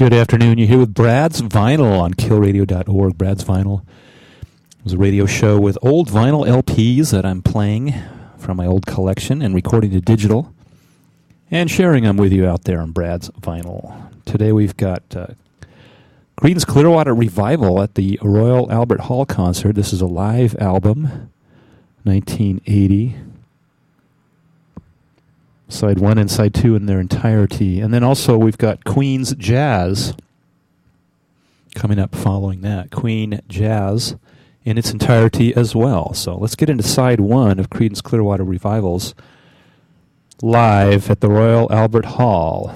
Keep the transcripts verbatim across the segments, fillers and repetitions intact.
Good afternoon. You're here with Brad's Vinyl on kill radio dot org. Brad's Vinyl. It was a radio show with old vinyl L Ps that I'm playing from my old collection and recording to digital and sharing them with you out there on Brad's Vinyl. Today we've got uh, Creedence Clearwater Revival at the Royal Albert Hall concert. This is a live album, nineteen eighty. Side one and side two in their entirety. And then also we've got Queen's Jazz coming up following that. Queen Jazz in its entirety as well. So let's get into side one of Creedence Clearwater Revival's live at the Royal Albert Hall.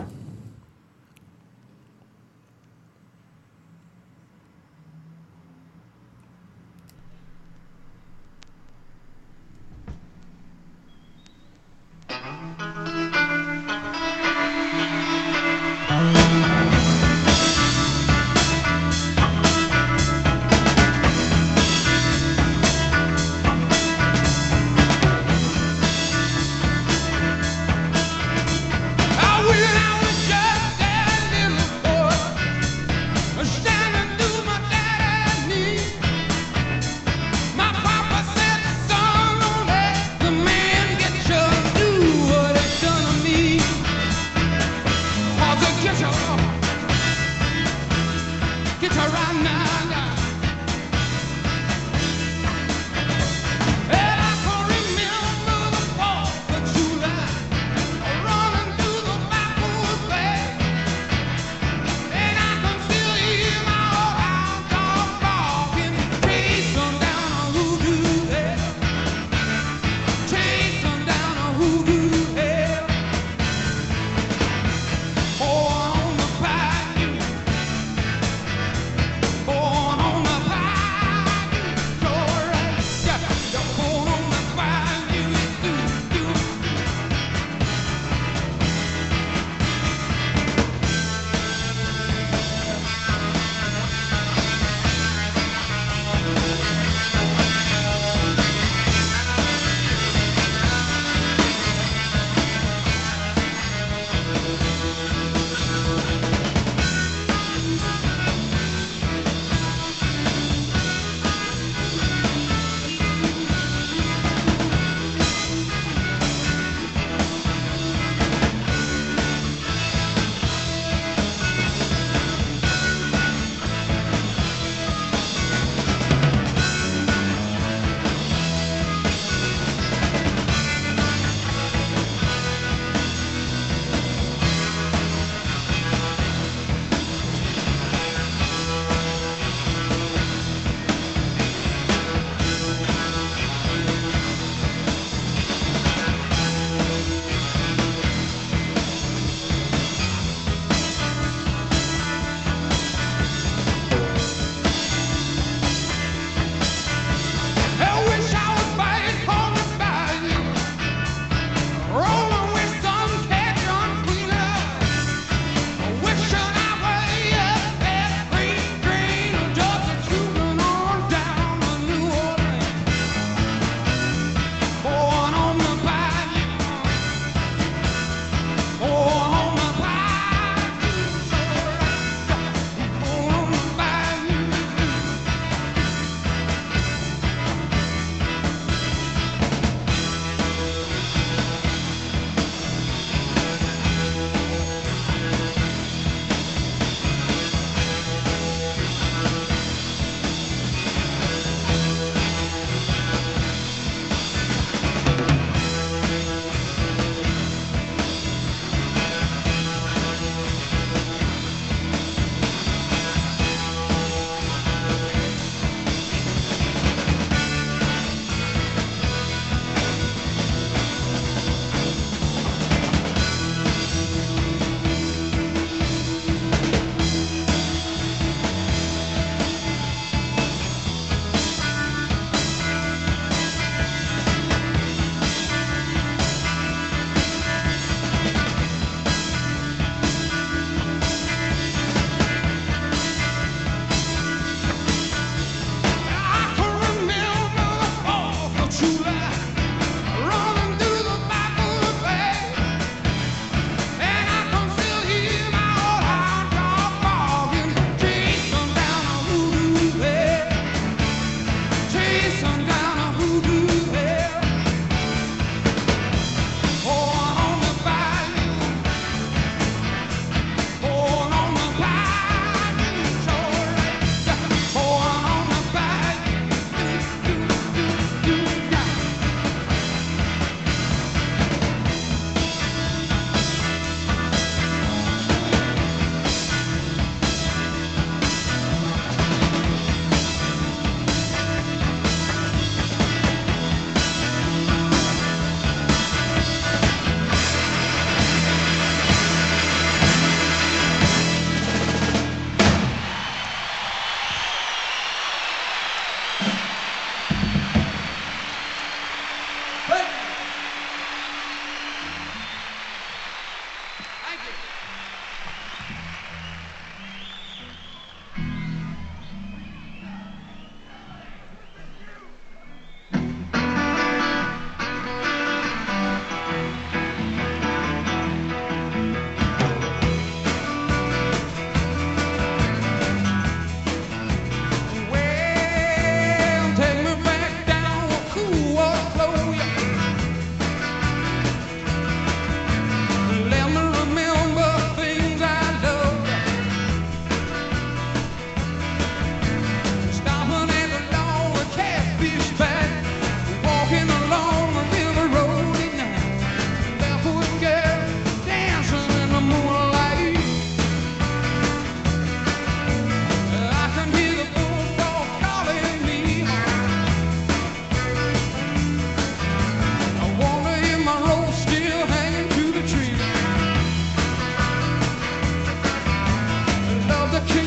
I will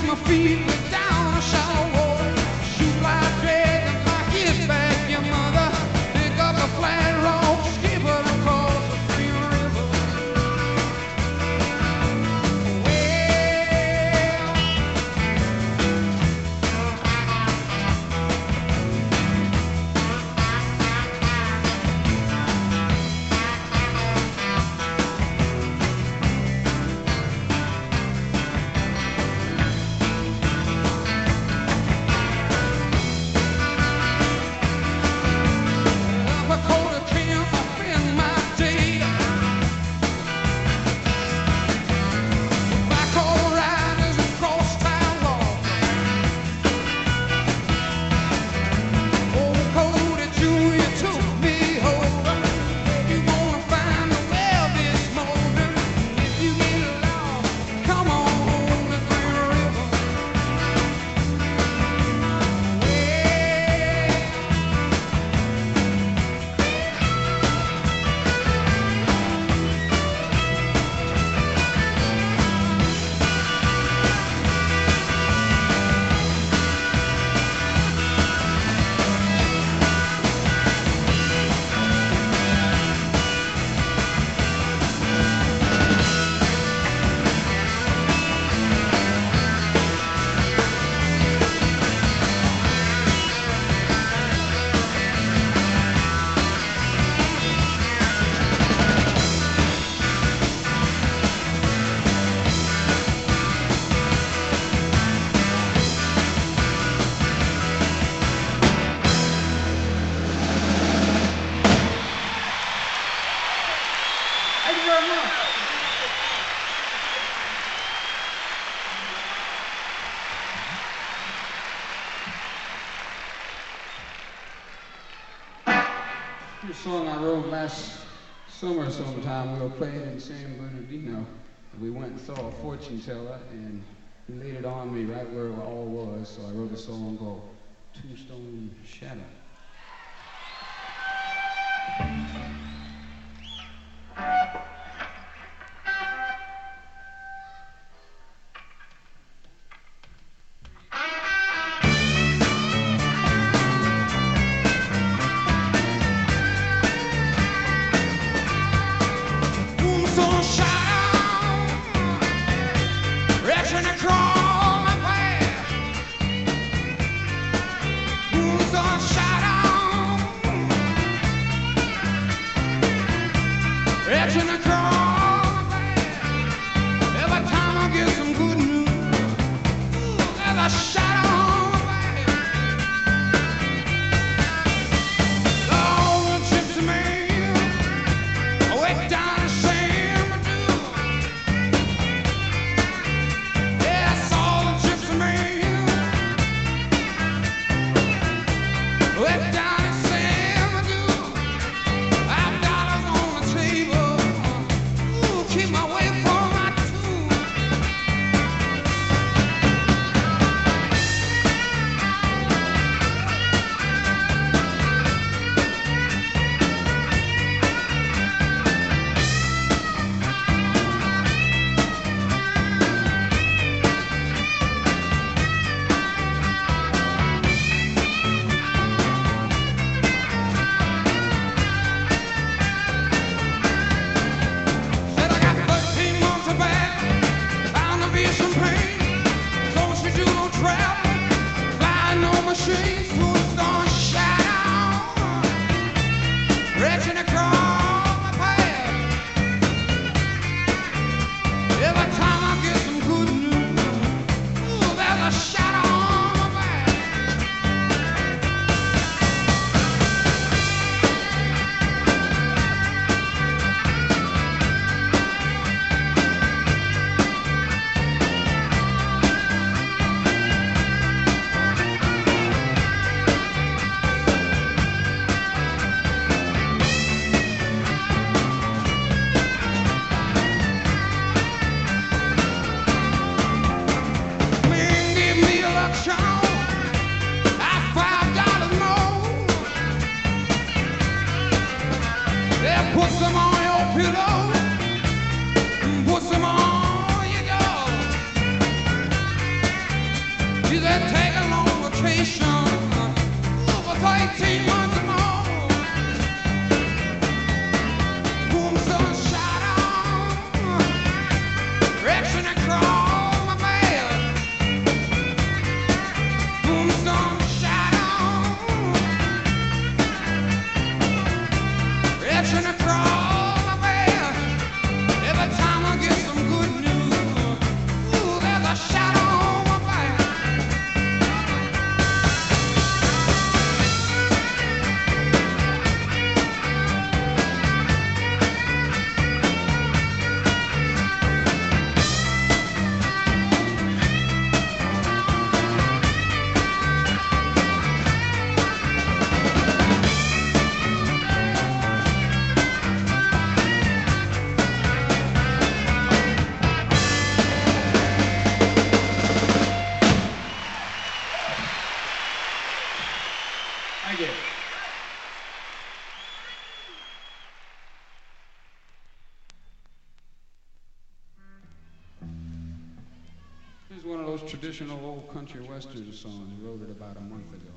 A song I wrote last summer sometime. We were playing in San Bernardino. We went and saw a fortune teller, and he laid it on me right where it all was, so I wrote a song called Tombstone Shadow. Shadow those traditional old country western songs. He wrote it about a month ago.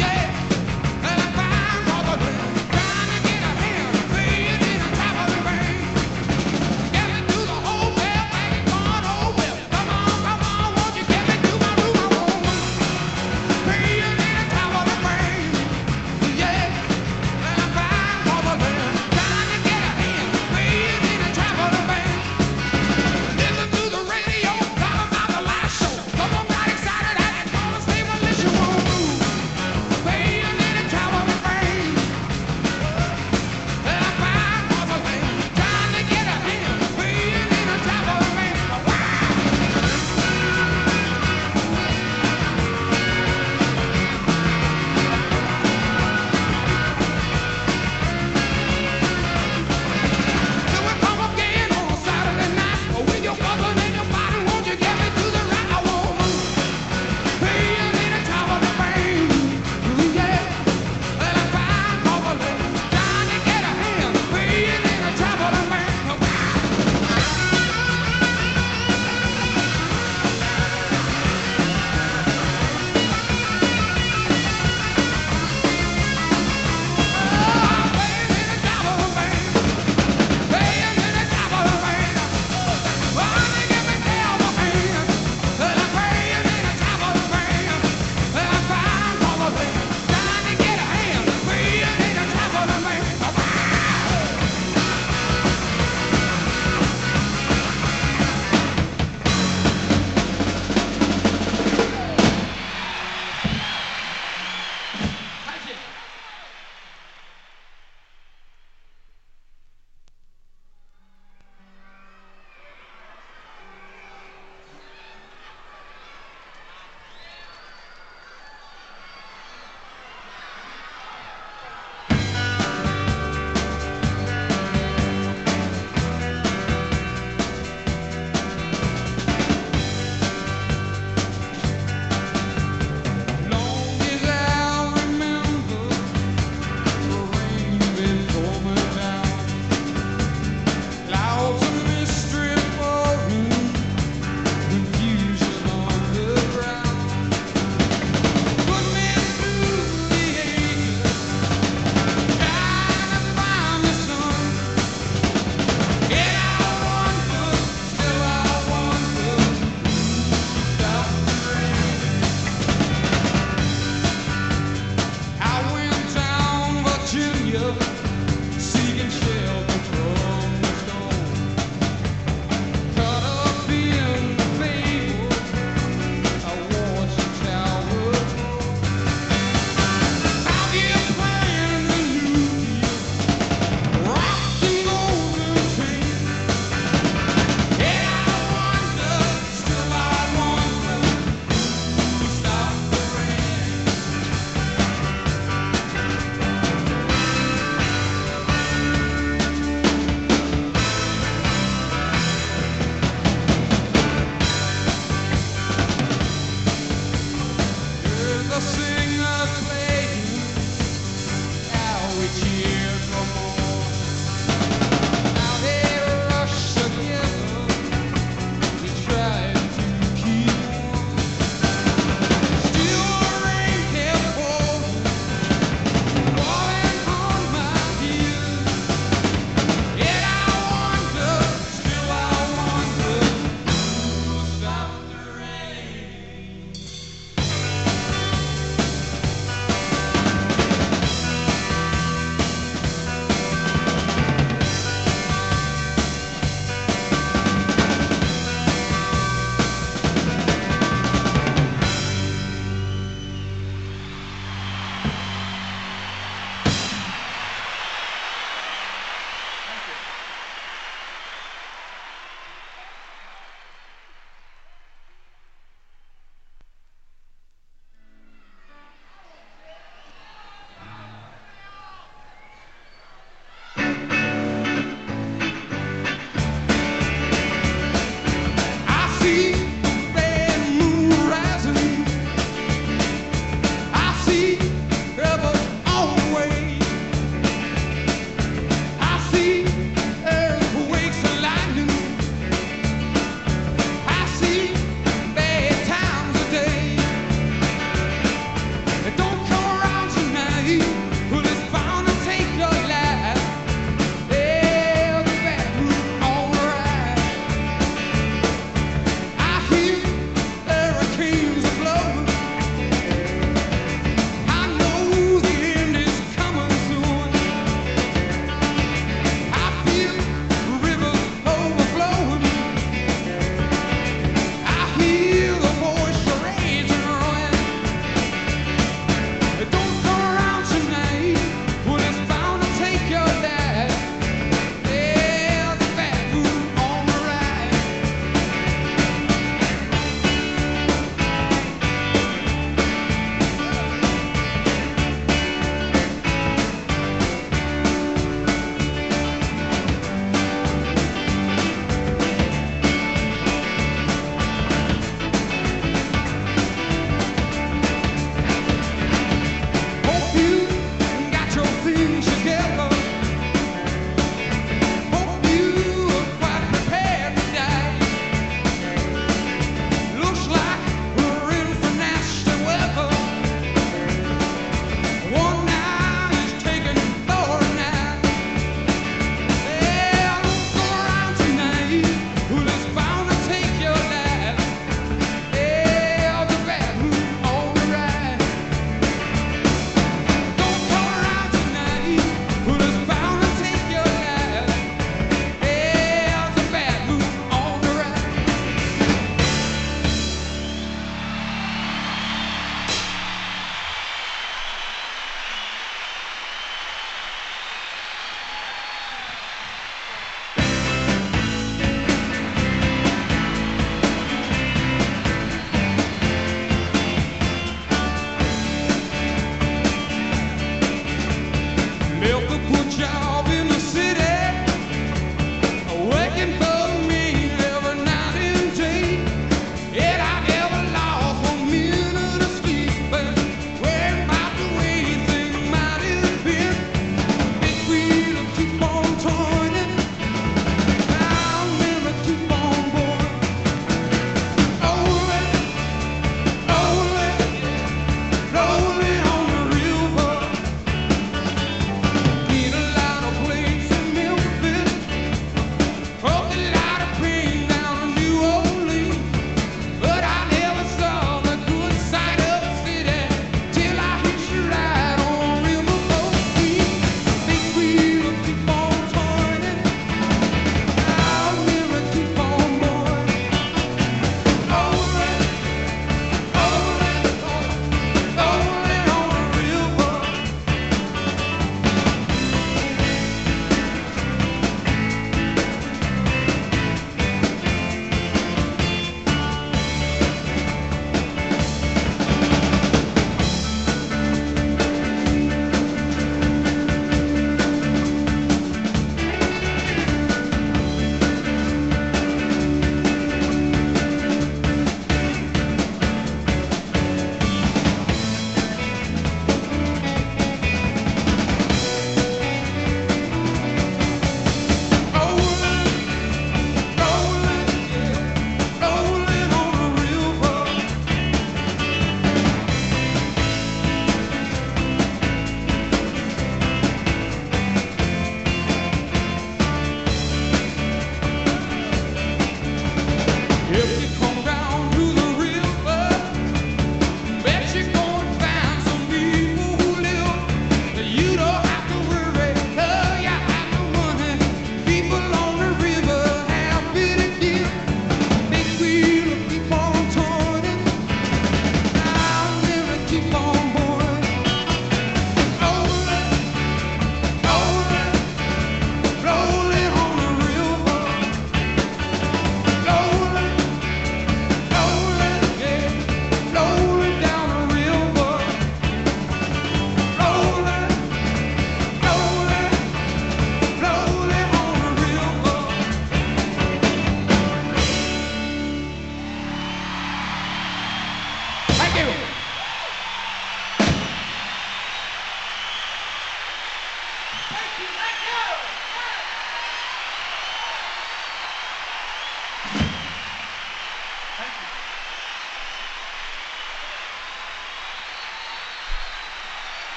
Trying to get a hand, pay it in a top of the rain.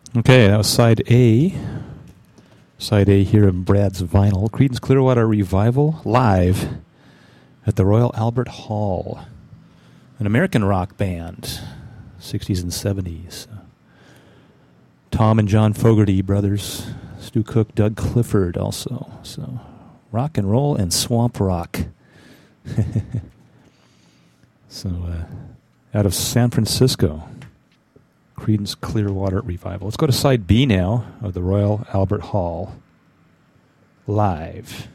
Okay, that was side A. Side A here of Brad's Vinyl. Creedence Clearwater Revival live at the Royal Albert Hall. An American rock band, sixties and seventies. Tom and John Fogerty brothers. Stu Cook, Doug Clifford also. So rock and roll and swamp rock. so uh, out of San Francisco. Creedence Clearwater Revival. Let's go to side B now of the Royal Albert Hall. Live.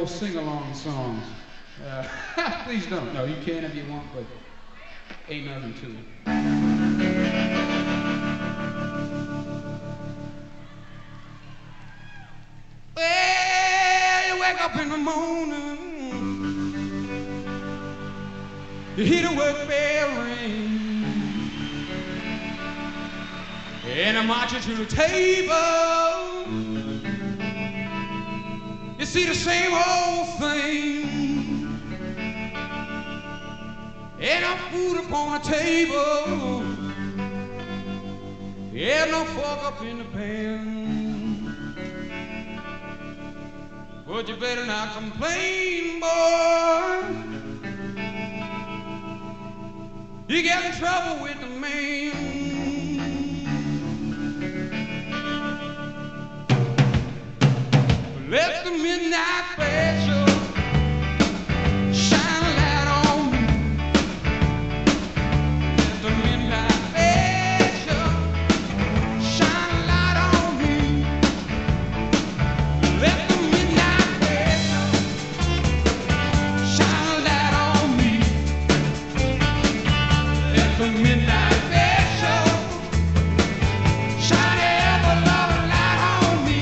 those sing-along songs. Uh, please don't. No, you can if you want, but ain't nothing to it. Well, you wake up in the morning, you hear the work bell ring, and I march you to the table. You see the same old thing, and no food upon the table, and no fork up in the pan. But you better not complain, boy. You get in trouble with the man. Let the midnight special shine a light on me. Let the midnight special shine a light on me. Let the midnight special shine a light on me. Let the midnight special shine ever loving light on me.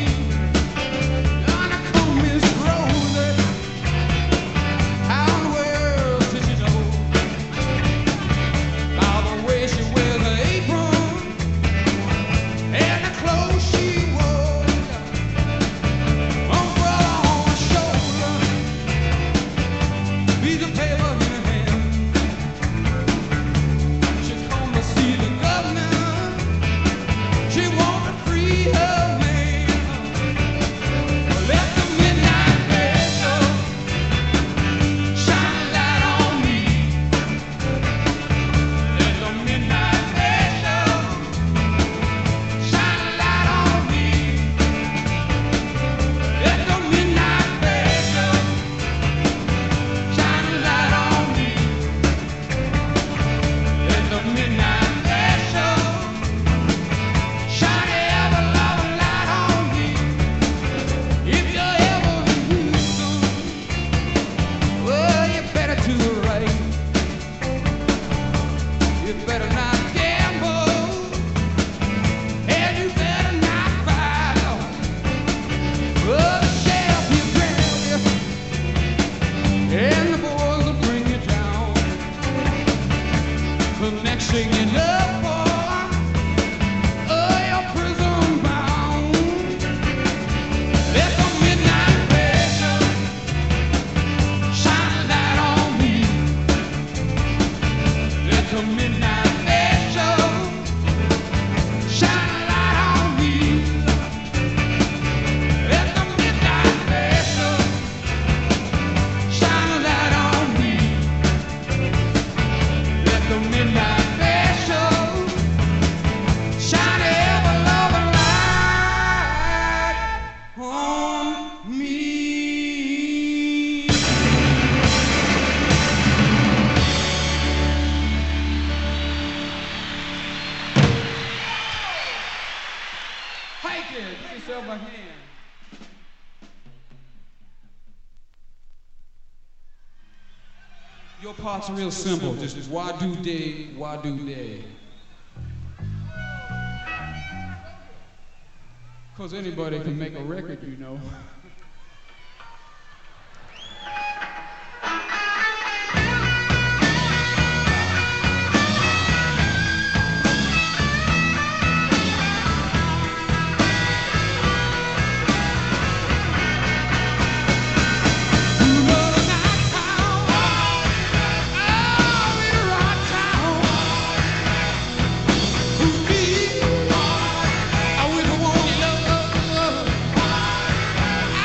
Your parts are real simple, just why do day, why do day. Cause anybody can make a record, you know. I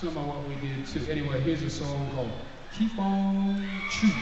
some of what we did too. Anyway, here's a song called Keep On True.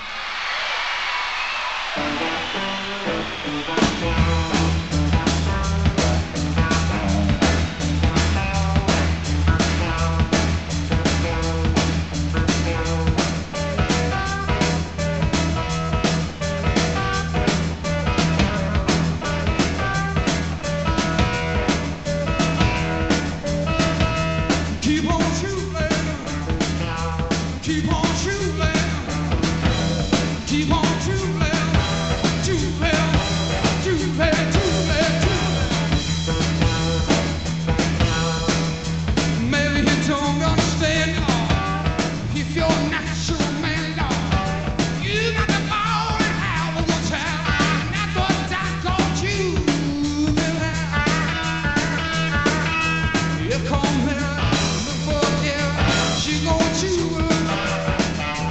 Keep on shooting, keep on shooting, keep on shooting, shooting, shooting, shooting. Maybe you don't understand, Lord, if you're a natural man, Lord. You got the ball and have a good time. That's what I called you. You come here. She gon' chew,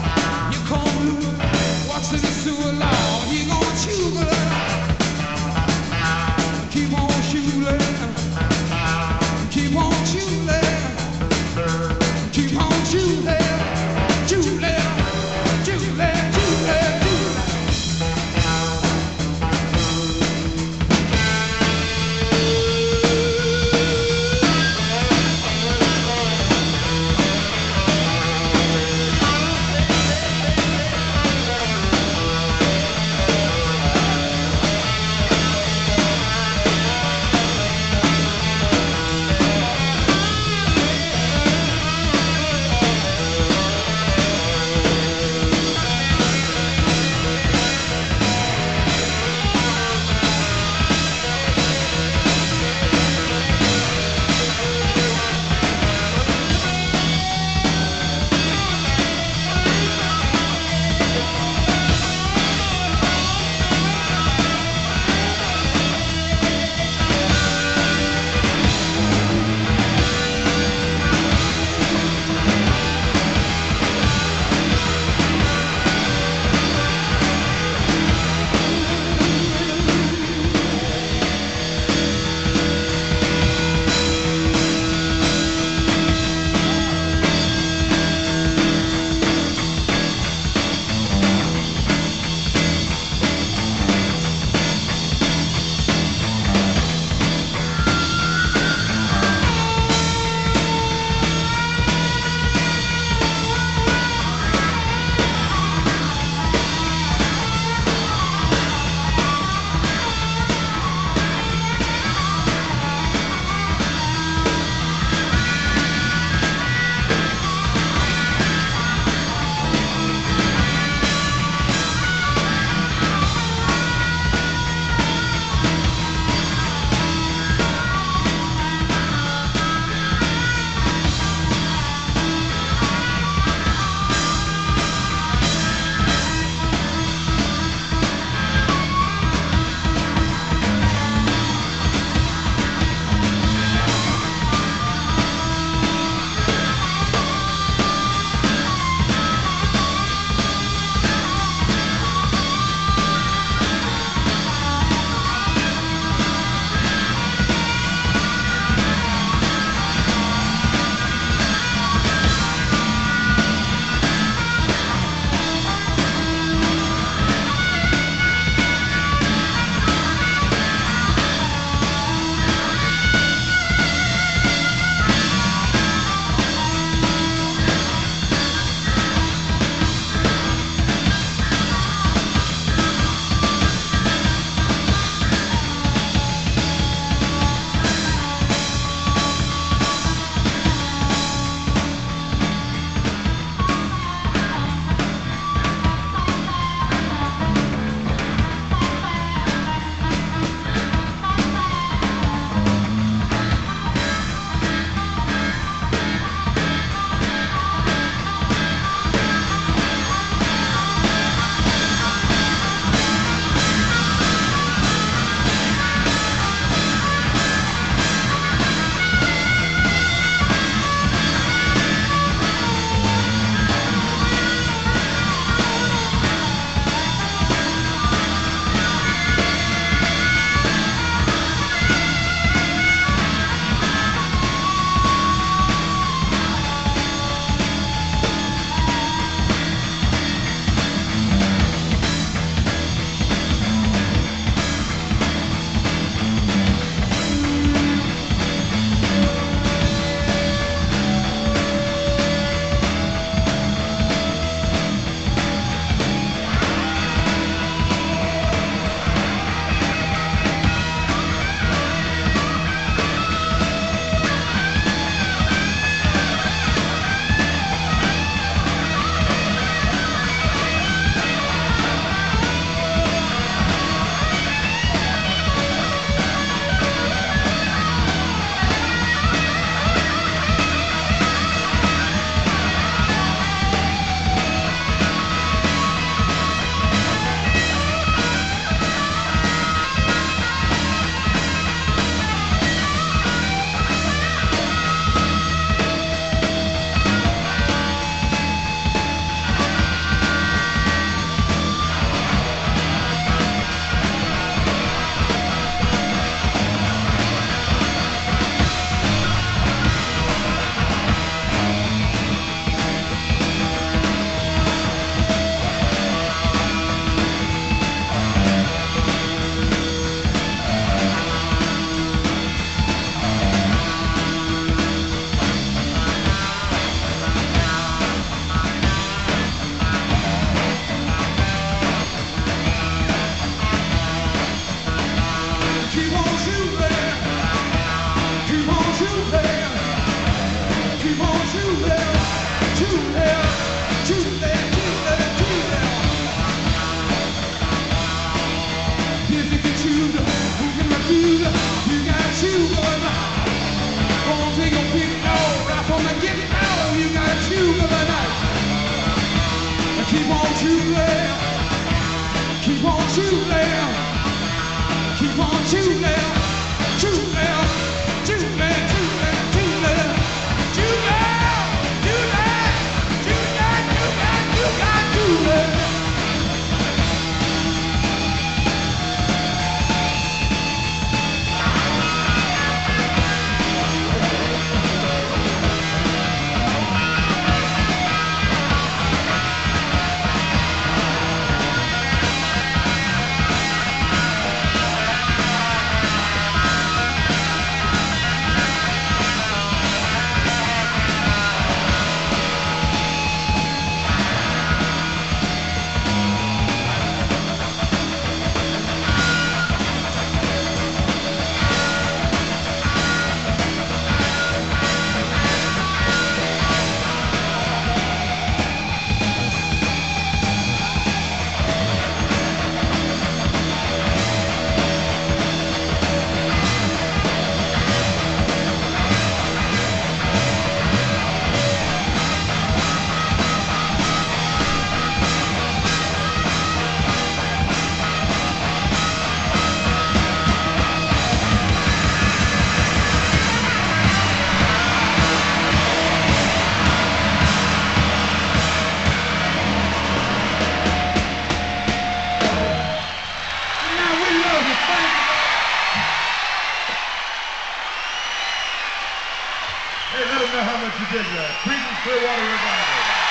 Clearwater Revival.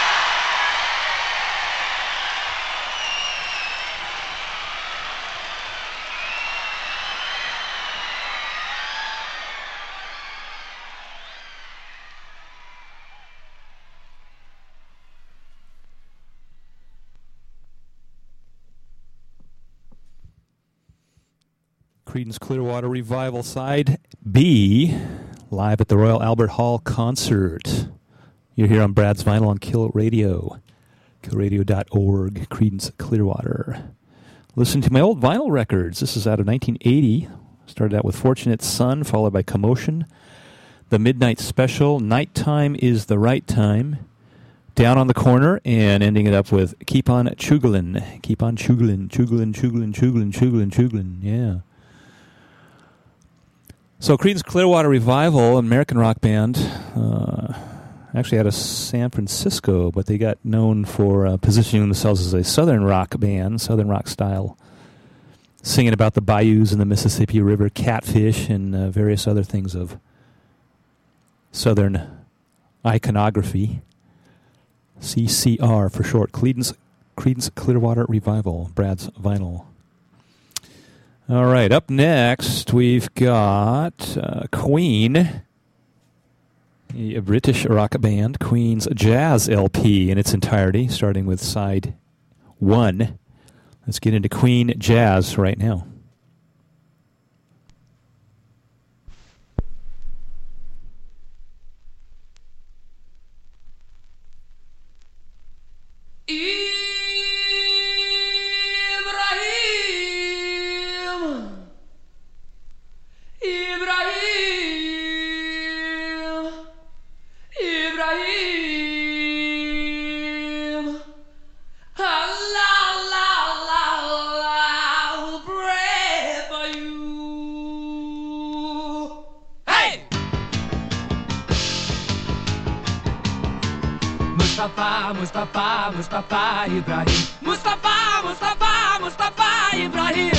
Creedence Clearwater Revival Side B, live at the Royal Albert Hall concert. You're here on Brad's Vinyl on Kill Radio, kill radio dot org, Creedence Clearwater. Listen to my old vinyl records. This is out of nineteen eighty. Started out with Fortunate Son, followed by Commotion, The Midnight Special, Nighttime is the Right Time, Down on the Corner, and ending it up with Keep on Chugglin', Keep on Chugglin', Chugglin', Chugglin', Chugglin', Chugglin', Chugglin', yeah. So Creedence Clearwater Revival, an American rock band, uh, actually out of San Francisco, but they got known for uh, positioning themselves as a southern rock band, southern rock style, singing about the bayous and the Mississippi River, catfish, and uh, various other things of southern iconography. C C R for short, Creedence, Creedence Clearwater Revival, Brad's Vinyl. All right, up next we've got uh, Queen, a British rock band, Queen's Jazz L P in its entirety, starting with side one. Let's get into Queen Jazz right now. Mustafa, Mustafa, Mustafa Ibrahim. Mustafa, Mustafa, Mustafa Ibrahim.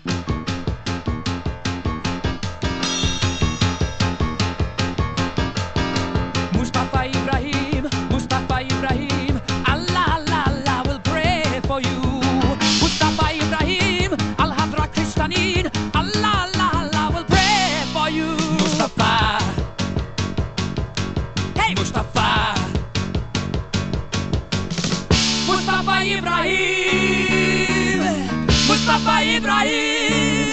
Mustafa Ibrahim, Mustafa Ibrahim. Allah, Allah, Allah will pray for you. Mustafa Ibrahim, Al-Hadra Kristanin. Allah, Allah, Allah will pray for you. Mustafa, hey Mustafa. Mustafa Ibrahim, Mustafa Ibrahim.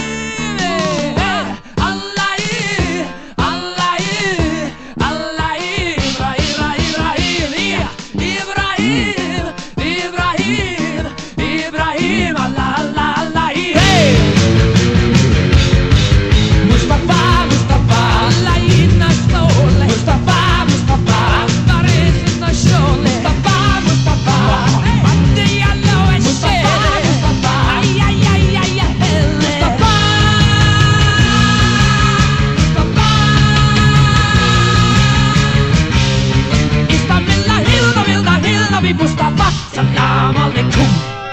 Allah, Allah, Allah, Ibrahim, Ibrahim, Ibrahim, Ibrahim, Allah, Allah, Allah, hey. Mustafa, Mustafa, Allah in the soul. Mustafa, Mustafa, Akbar is in the soul. Mustafa, Mustafa. Mustafa, salam alaikum.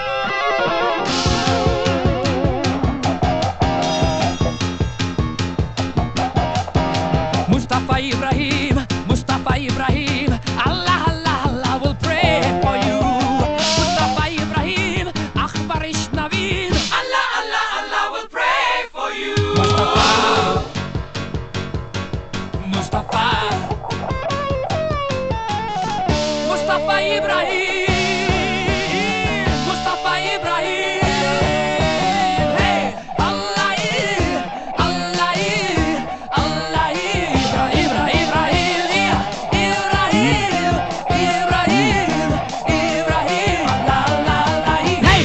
Mustafa Ibrahim, Mustafa Ibrahim. Allah, Allah, Allah will pray for you. Mustafa Ibrahim, Akbar Ishnavin. Allah, Allah, Allah will pray for you. Mustafa, Mustafa. Mustafa Ibrahim, Mustafa Ibrahim, hey, Allah, Allah, Allah, Ibrahim, Ibrahim, Ibrahim, Ibrahim, Ibrahim, Allah, Allah, Allah, hey.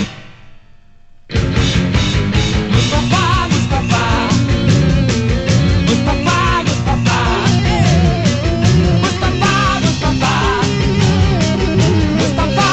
Mustafa, Mustafa, Mustafa, Mustafa, Mustafa, Mustafa. Mustafa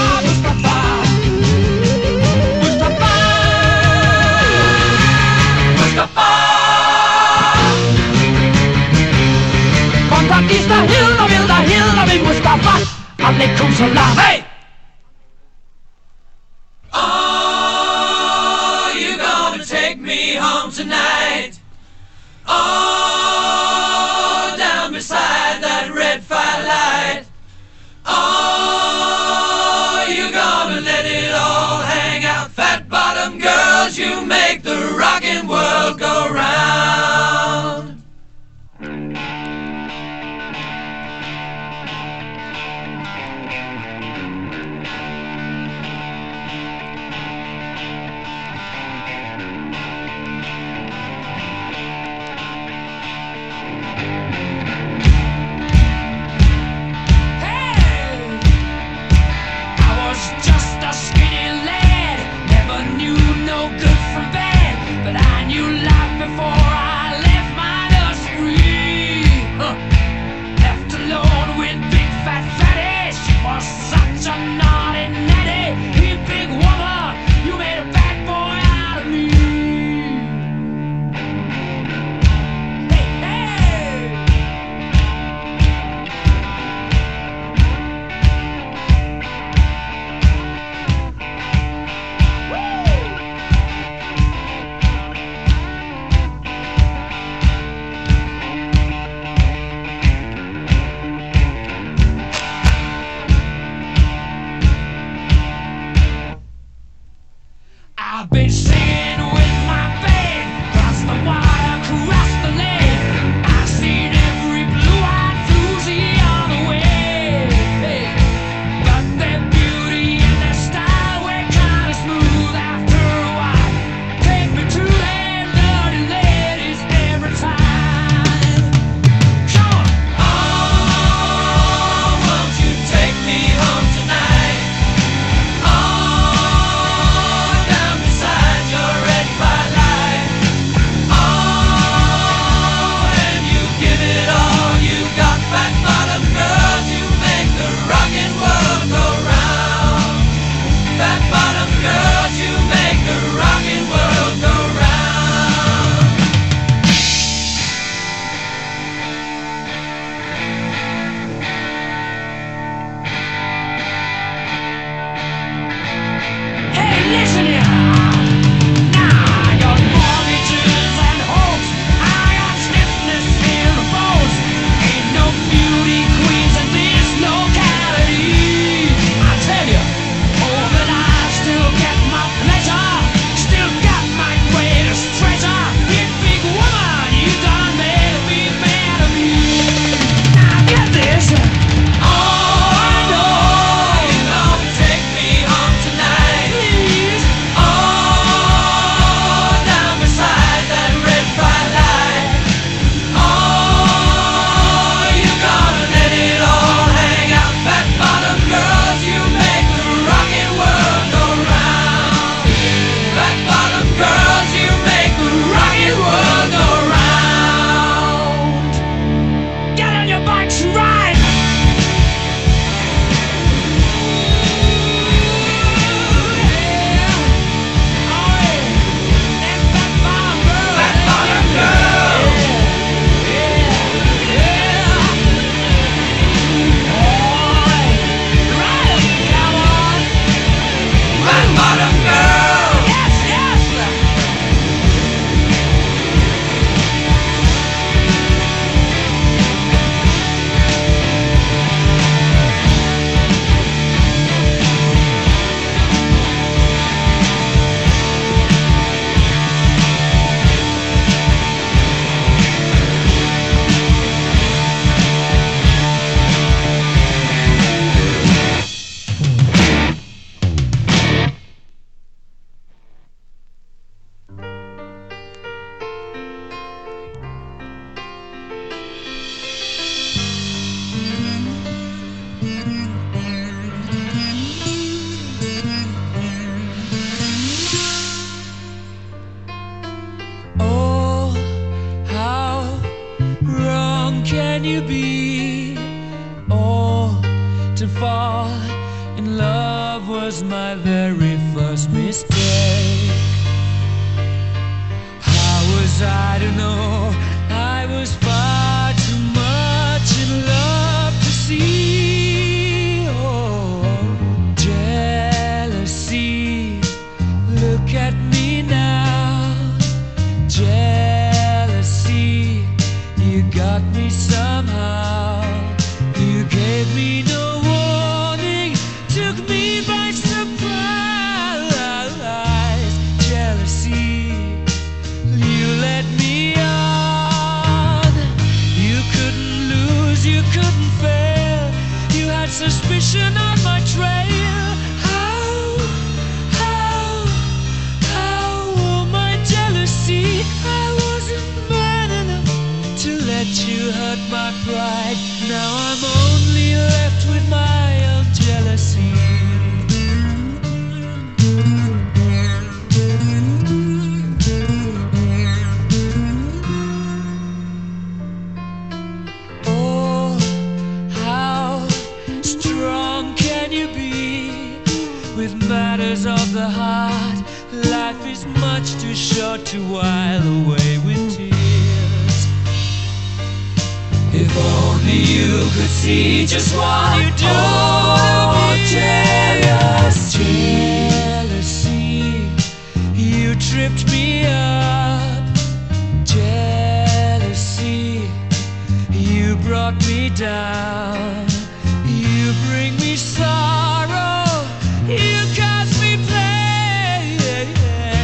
I've been singing with my band, cross the wire, cross the lane. I've seen every blue-eyed floozy on the way. Hey, but their beauty and their style were kind of smooth after a while. Take me to them dirty ladies every time. Come on. Oh, won't you take me home tonight? Oh, down beside your red firelight. Oh, and you give it all you got, fat bottom girls. You make the rockin' world go round. Fat bottom girls, you make the rockin' world go round. Hey, listen here. Now your mortgages and hopes, I got stiffness in the bones. Ain't no beauty queens in this locality. I tell you, oh, but I still get my pleasure, still got my greatest treasure. You big woman, you done made me mad of me. Now get this. Oh, I know you're gonna take me home tonight. Please. Oh, down beside that red firelight. Oh, you're gonna let it all hang out. Fat bottom girls, you make the rockin' world go round. Fat bottom girls, you make the rockin' world go round. Get on your bikes and ride. Fat bottom girls. Fat bottom girls. Yes, yes. Oh, how wrong can you be? Oh, to fall in love was my very first mistake. How was I to know I was far too much in love to see? Oh, jealousy, look at me now. Jealousy, you got me somehow. You gave me no warning, took me by surprise. Jealousy, you let me on. You couldn't lose, you couldn't fail. You had suspicion on my trail. How, how, how, oh my jealousy, I wasn't man enough to let you hurt my pride. Now I'm only left with my own jealousy. Oh, how strong can you be with matters of the heart? Life is much too short to while away with tears. If only you could see just what you do to me. Jealousy, jealousy, you tripped me up. Jealousy, you brought me down. You bring me sorrow, you cause me pain.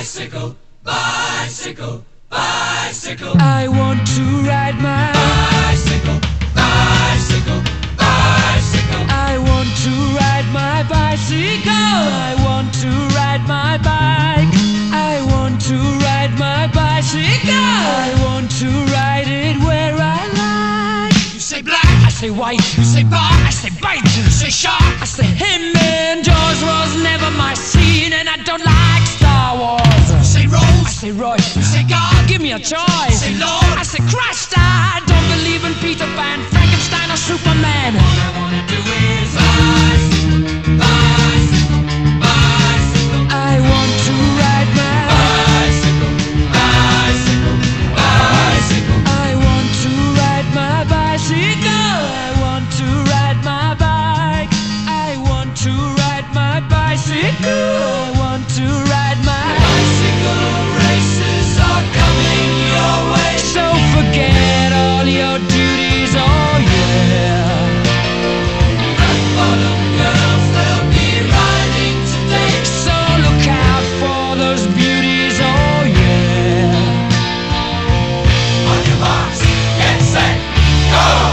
bicycle, bicycle, bicycle. I want to ride my bicycle, bicycle, bicycle. I want to ride my bicycle. I want to ride my bike. I want to ride my bicycle. I want to ride it where I like. You say black, I say white. You say bar, I say bite. You say shark, I say him. And Jaws was never my scene, and I don't like Star Wars. You say Rose, I say Royce. You say God, give me a choice. You say Lord, I say Christ. I don't believe in Peter Pan, Frankenstein, or Superman. All I wanna do is bicycle, bicycle, bicycle. I want to ride my bicycle, bicycle, bicycle. I want to ride my bicycle. I want to ride my bike. I want to ride my bicycle. I want to ride my bicycle. Races are coming your way, so forget all your duties. Oh yeah. Rock bottom girls, they'll be riding today, so look out for those beauties. Oh yeah. On your marks, get set, go!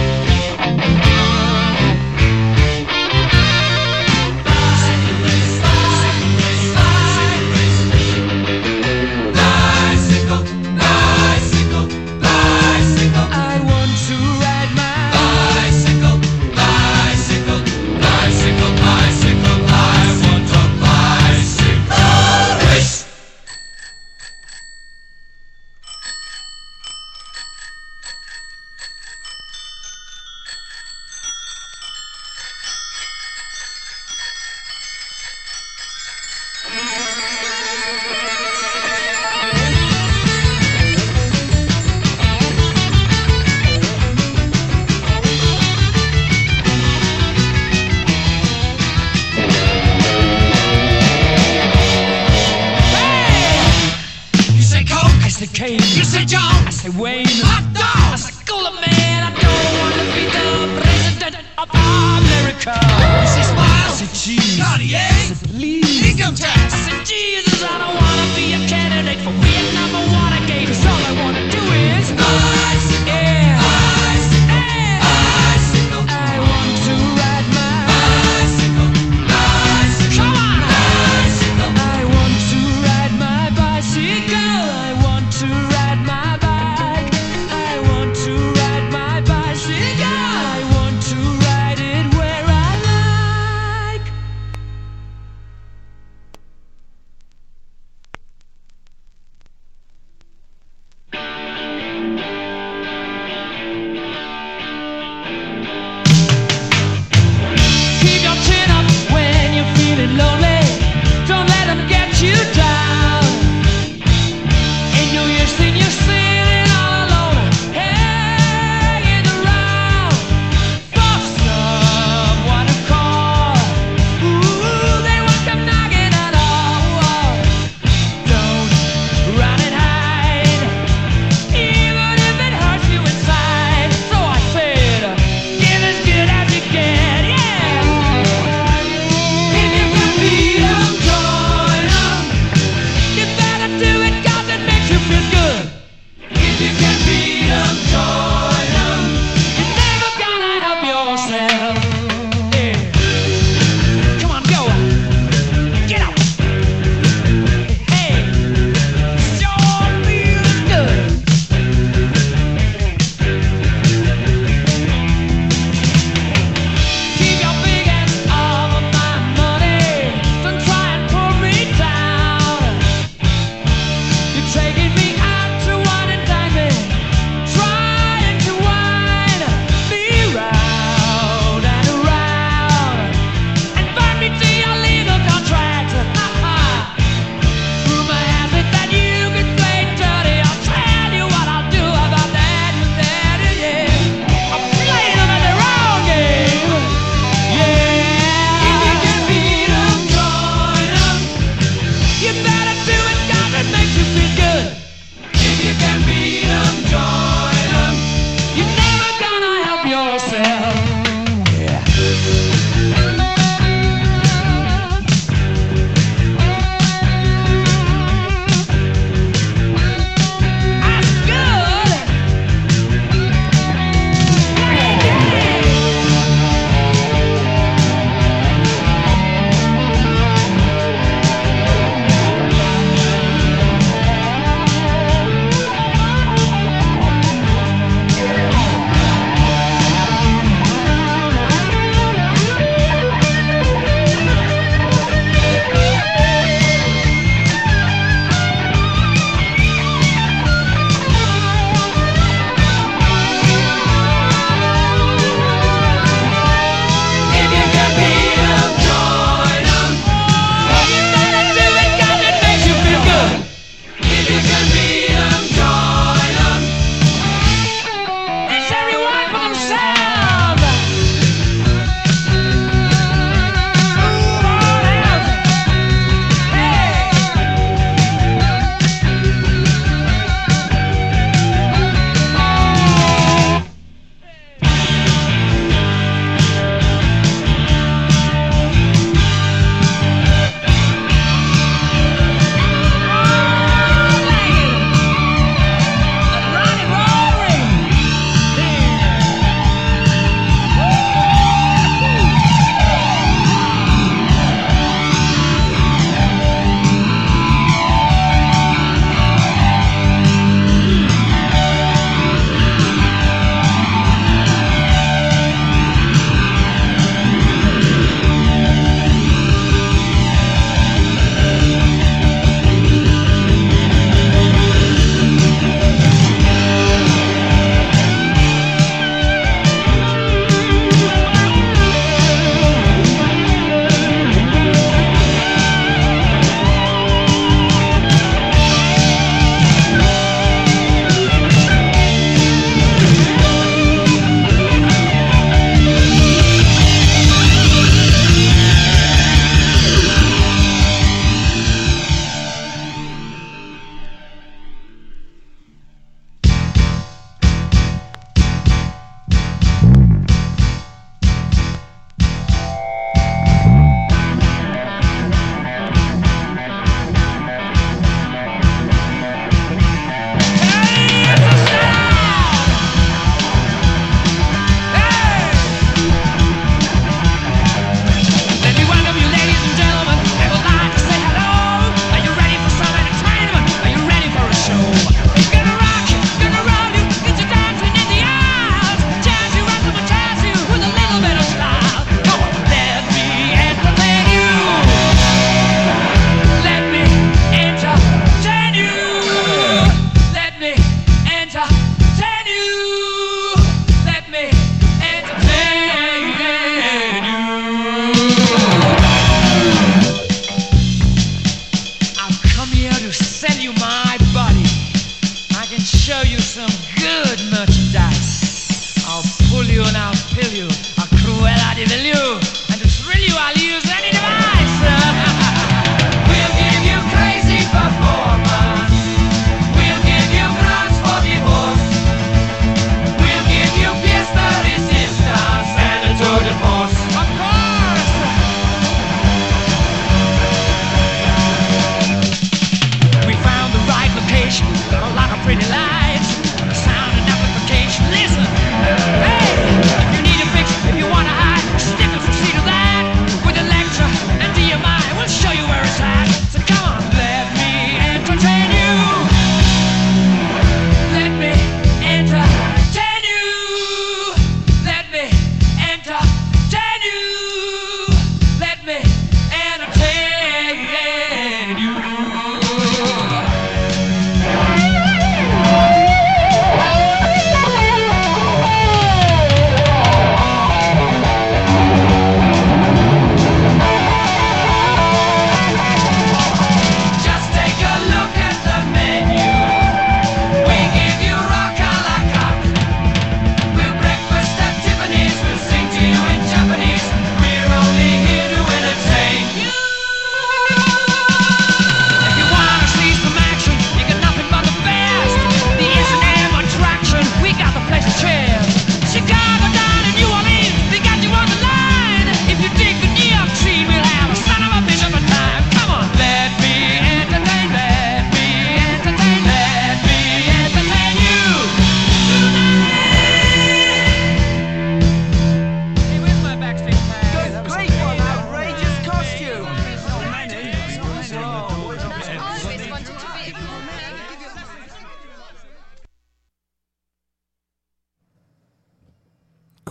You say John, I say Wayne, hot dog, I say cooler man. I don't want to be the president of America. You say smile, I say cheese, Cartier, I say please, income tax, I say Jesus. I don't want to be a candidate for Vietnam or Watergate, 'cause all I want to do is bicycle, yeah, bicycle, yeah, bicycle. I want to ride my bicycle, bicycle, come on, bicycle. I want to ride my bicycle. I want to ride my bike. I want to ride my bicycle. I want to ride it where I like.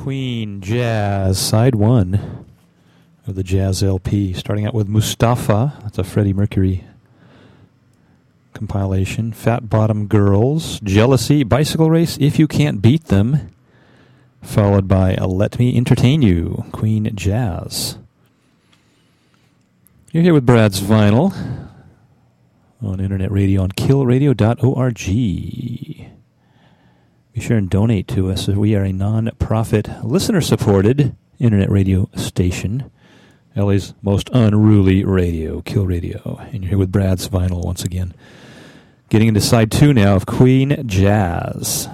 Queen Jazz, side one of the Jazz L P, starting out with Mustafa. That's a Freddie Mercury compilation. Fat Bottom Girls, Jealousy, Bicycle Race, If You Can't Beat Them, followed by Let Me Entertain You, Queen Jazz. You're here with Brad's Vinyl on internet radio on kill radio dot org. Be sure and donate to us. We are a non-profit, listener-supported internet radio station. L A's most unruly radio, Kill Radio. And you're here with Brad's Vinyl once again. Getting into side two now of Queen Jazz.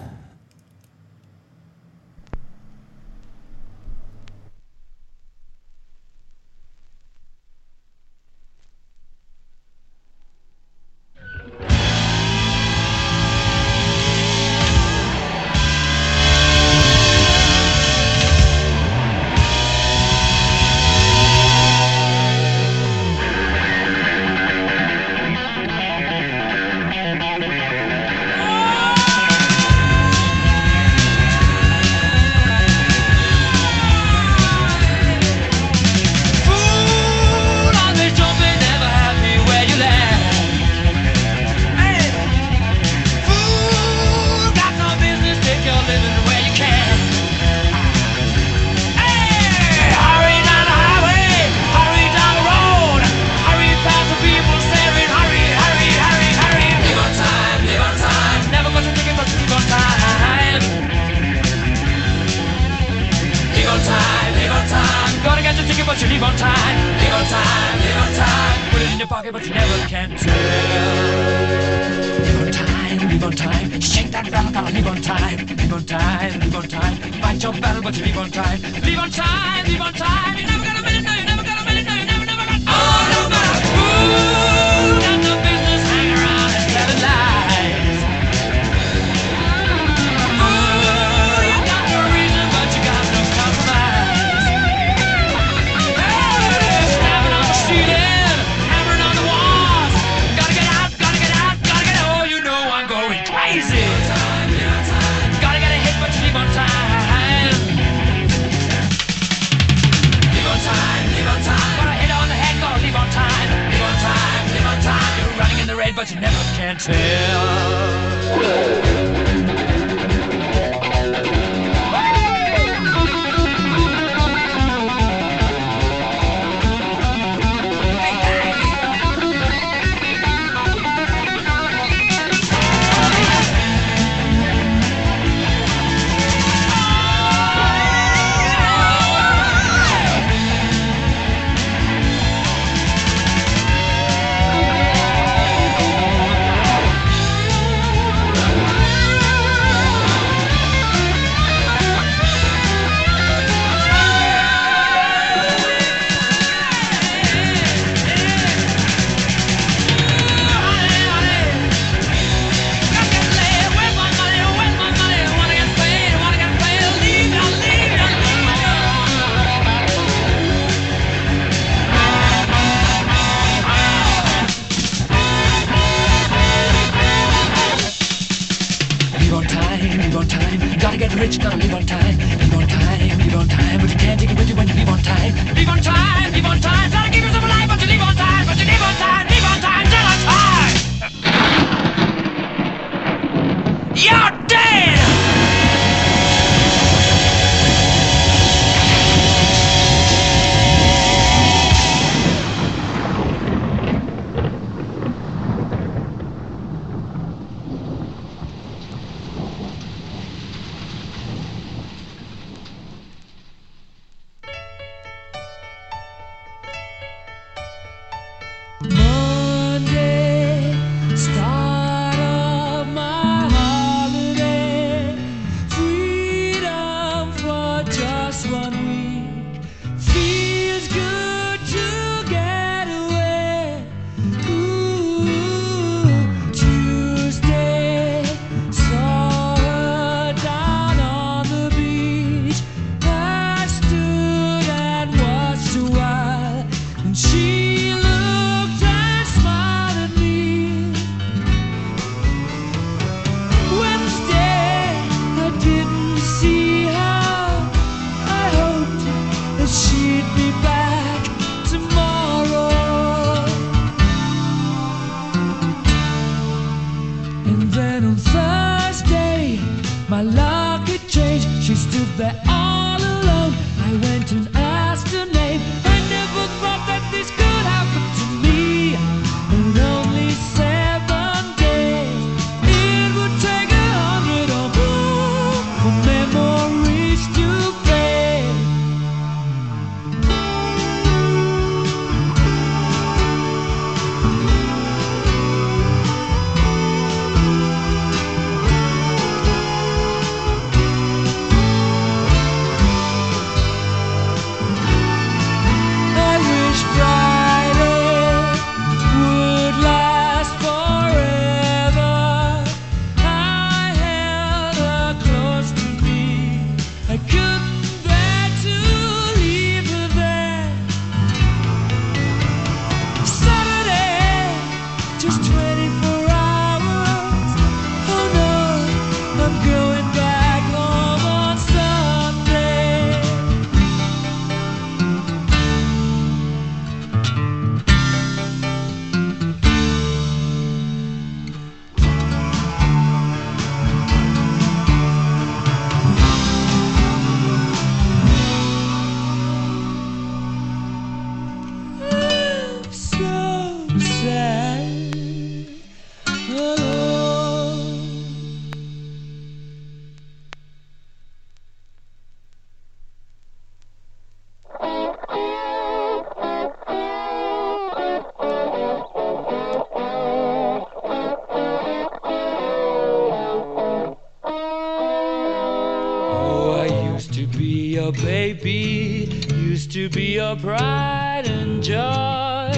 baby, used to be your pride and joy.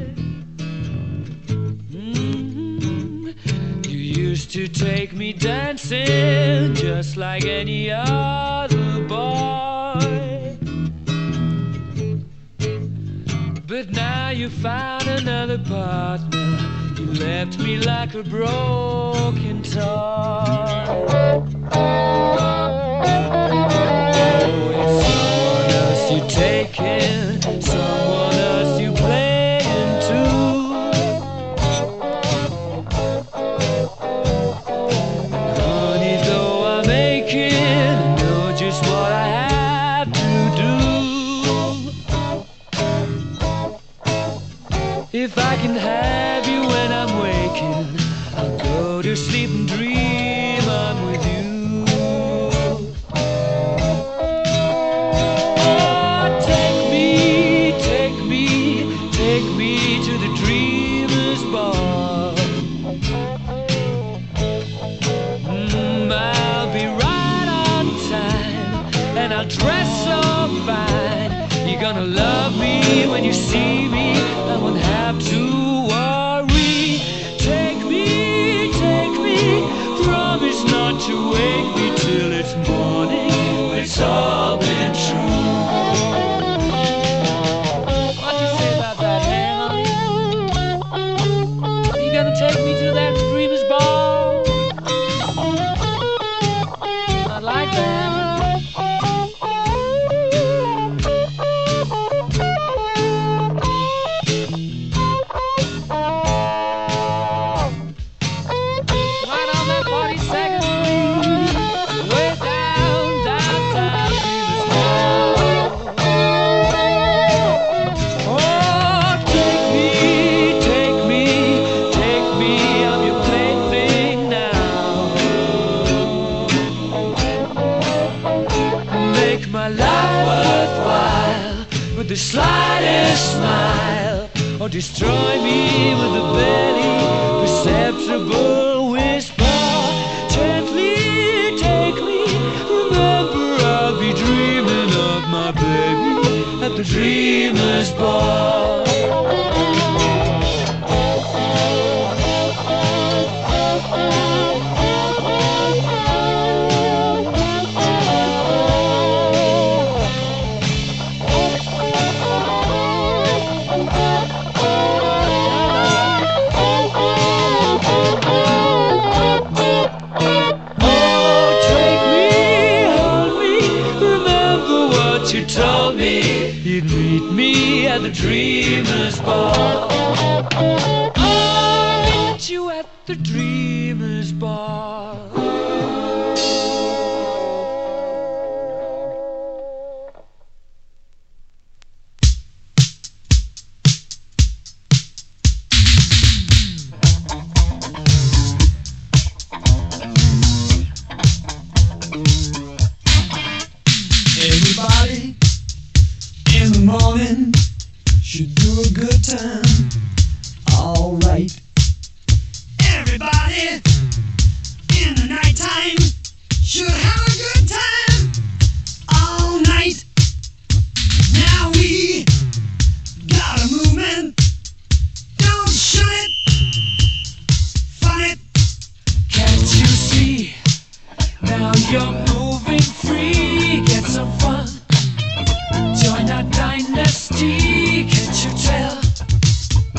Mm-hmm. You used to take me dancing just like any other boy. But now you found another partner. You left me like a broken toy. Oh, it's someone else you taking, someone else you playing too. Honey, though I'm aching, I know just what I have to do. If I can have you when I'm waking, I'll go to sleep and dream I'm with you. Oh, take me, take me, take me to the dreamer's bar. Mm, I'll be right on time, and I'll dress so fine. You're gonna love me when you see me, I won't have to worry. Take me, take me, promise not to wake me till it's morning, it's all been true. What do you say about that, honey? Are you gonna take me to that dreamer's ball? I like that. The slightest smile, or destroy me with a barely perceptible whisper. Gently take me, remember I'll be dreaming of my baby at the dreamer's ball. You told me you'd meet me at the dreamer's ball. I'll meet you at the dreamer's ball. Everybody in the morning should do a good time. All right. Everybody in the nighttime should have a good time. All night. Now we got a movement. Don't shun it. Fun it. Can't you see? Now you're moving free. Get some fun. Join our dynasty. Can't you tell?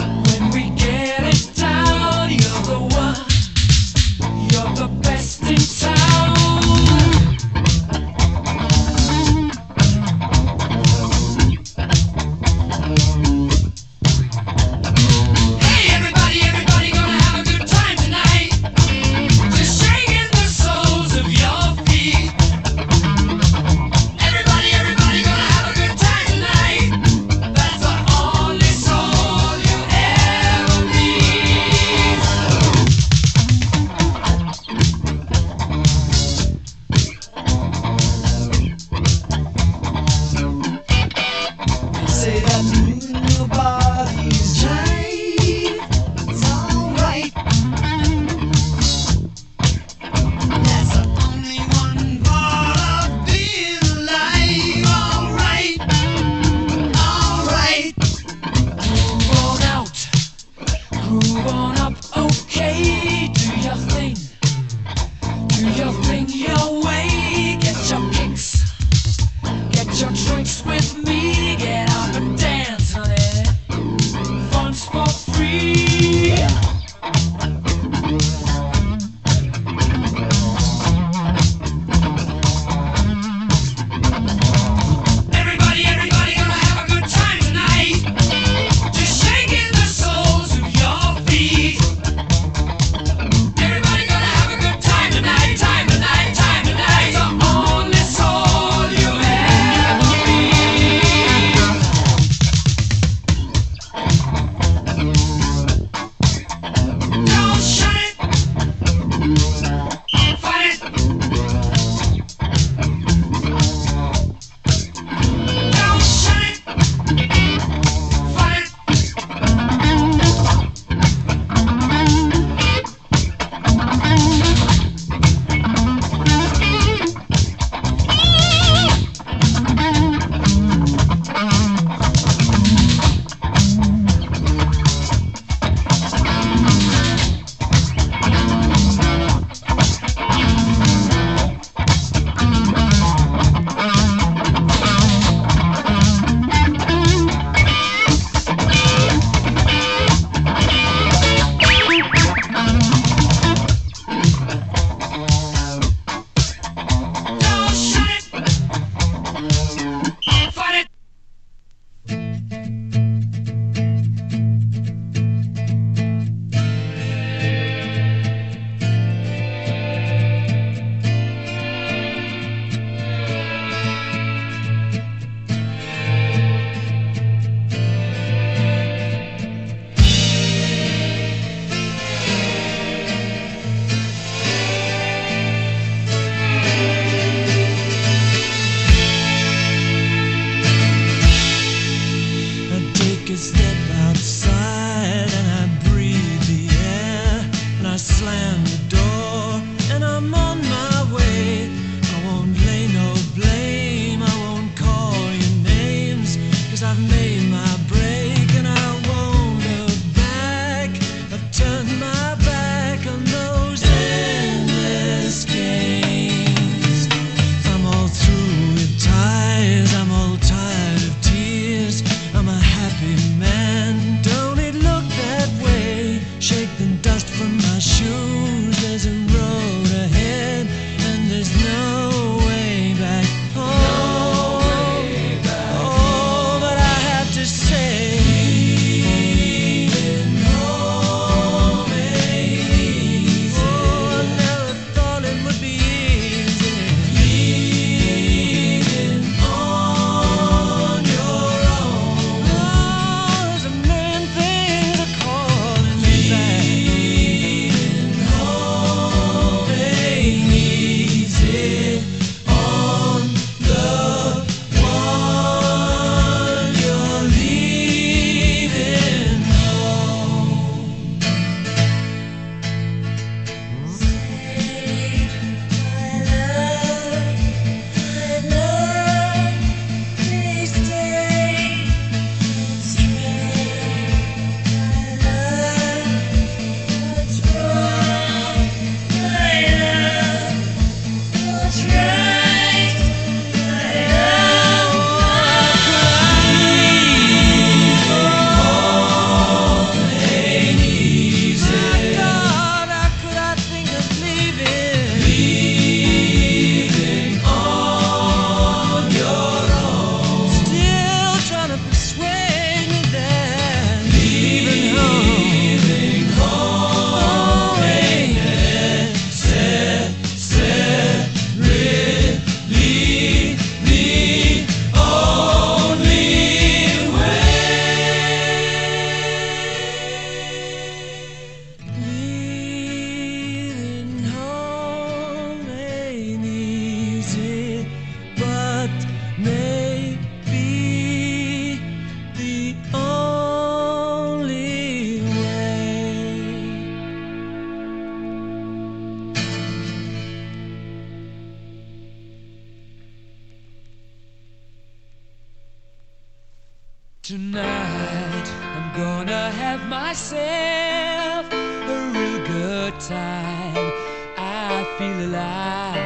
gonna have myself a real good time. I feel alive,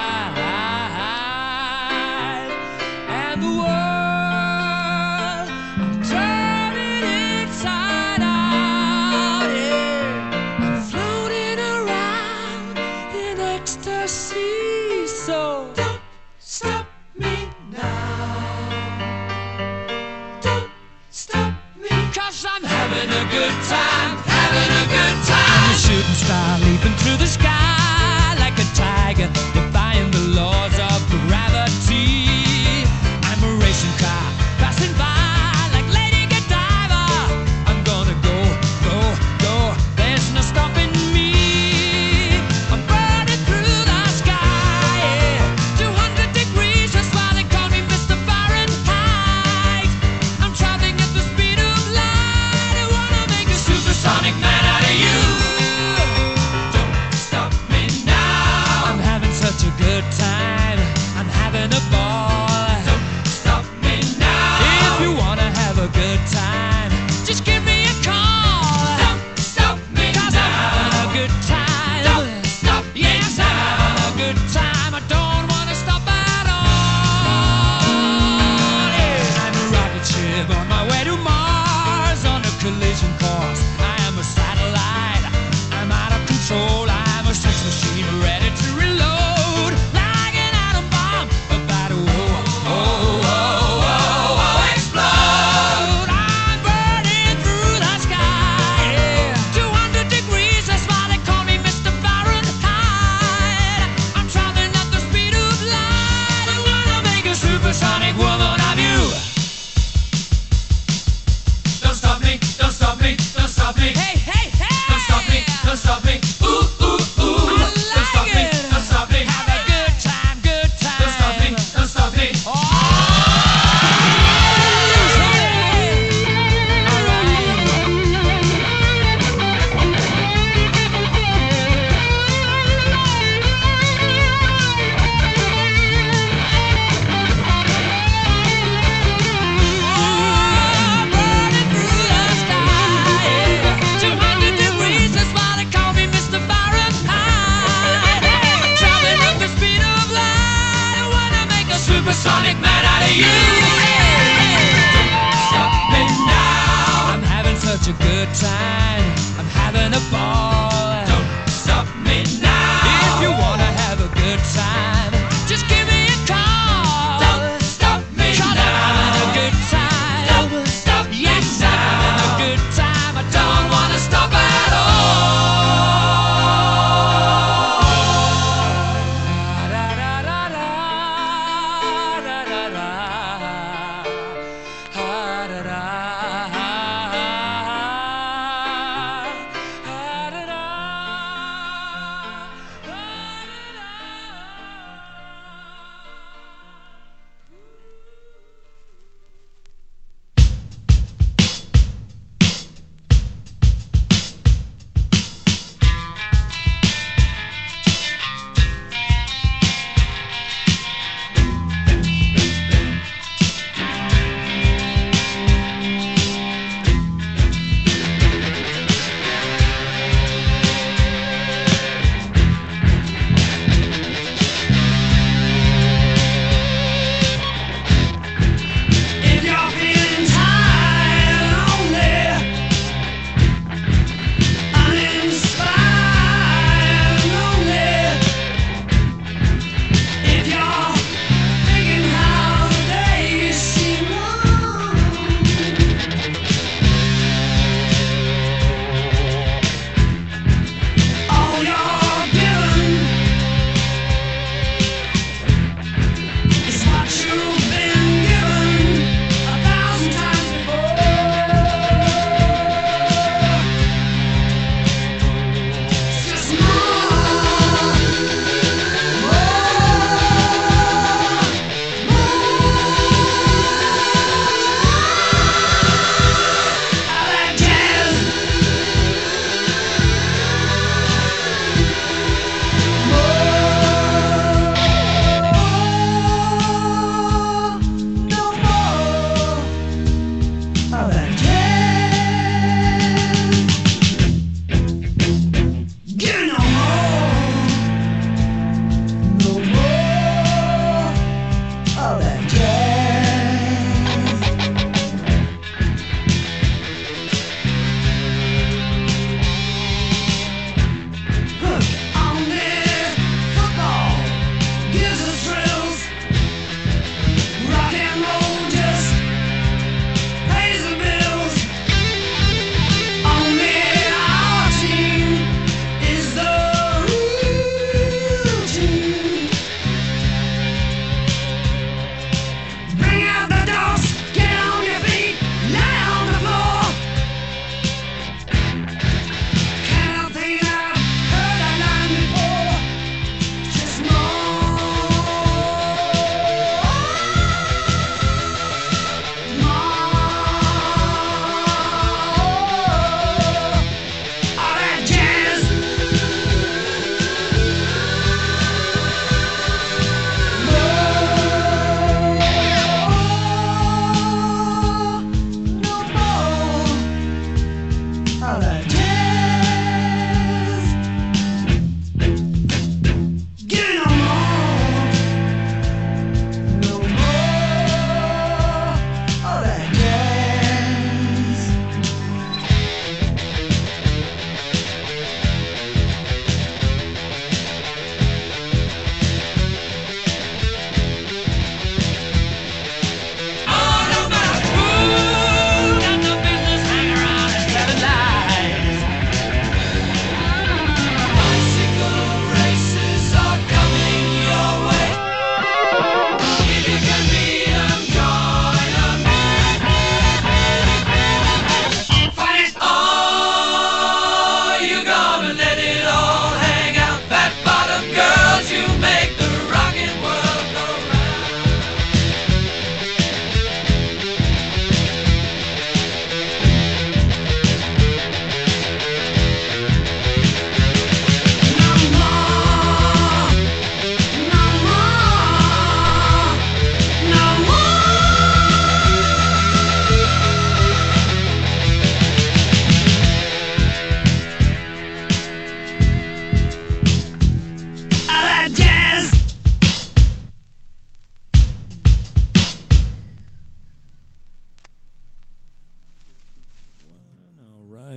and the world, I'm turning inside out. Yeah, I'm floating around in ecstasy. So don't stop me now. Don't stop me, 'cause I'm having a good time, having a good time. I'm a shooting star leaping through the sky like a tiger, defying the laws of gravity. I'm a racing car passing by like Lady Godiva. I'm gonna go, go, go. There's no stopping me. I'm burning through the sky, yeah. two hundred degrees, that's why they call me Mister Fahrenheit. I'm traveling at the speed of light. I wanna make a supersonic man out of you. Don't stop me now. I'm having such a good time. I'm having a ball. Don't stop me now. If you wanna have a good time, just give me a call. Don't stop me 'cause now. I'm having a good time. Don't stop me yes, now. I'm having a good time. I don't wanna stop at all. Yeah. I'm a rocket ship on my way to Mars on a collision course. I am a satellite. I'm out of control. I'm a sex machine ready to reload like an atom bomb about to oh, oh, oh, oh, oh, explode. I'm burning through the sky, yeah. two hundred degrees, that's why they call me Mister Fahrenheit. I'm traveling at the speed of light. I wanna make a supersonic woman of you. Don't stop me, don't stop me, don't stop me. Hey, hey, hey! Don't stop me, don't stop me. Ooh, ooh, ooh. I like don't stop me, it. Don't stop me. Have a good time, good time. Don't stop me, don't stop me. Oh! Burning through the sky, yeah. two hundred degrees, that's why they call me Mister Fahrenheit. I'm traveling at the speed of light. I wanna make a supersonic man out of you. Don't stop me now. I'm having such a good time. I'm having a ball. Don't stop me now. If you wanna have a good time, just give me a call. Don't stop me 'cause now. I'm having a good time. Don't stop yes, me now. I'm having a good time. I don't wanna stop at all. Da, da, da, da, da, da, da. Ah, da, da, ah, ah, ah, da,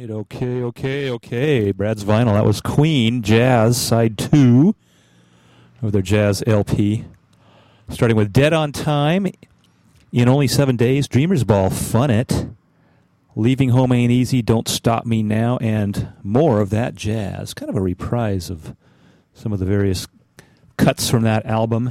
right, okay, okay, okay. Brad's Vinyl, that was Queen, Jazz, side two of their Jazz L P. Starting with Dead on Time, In Only Seven Days, Dreamers Ball, Fun It, Leaving Home Ain't Easy, Don't Stop Me Now, and more of that jazz. Kind of a reprise of some of the various cuts from that album.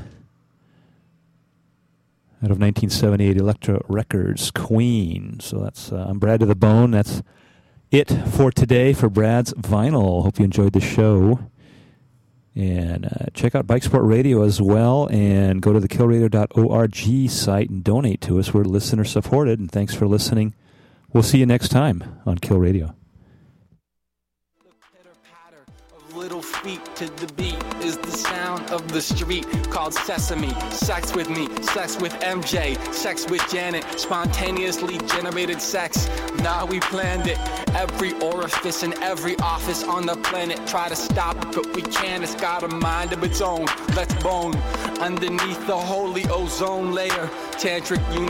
Out of nineteen seventy-eight Elektra Records, Queen. So that's, uh, I'm Brad to the Bone. That's it for today for Brad's Vinyl. Hope you enjoyed the show. And uh, check out Bike Sport Radio as well, and go to the kill radio dot org site and donate to us. We're listener supported, and thanks for listening. We'll see you next time on Kill Radio. Little feet to the beat is the sound of the street called Sesame. Sex with me, sex with M J, sex with Janet, spontaneously generated sex. Nah, we planned it. Every orifice in every office on the planet try to stop it, but we can't. It's got a mind of its own. Let's bone underneath the holy ozone layer. Tantric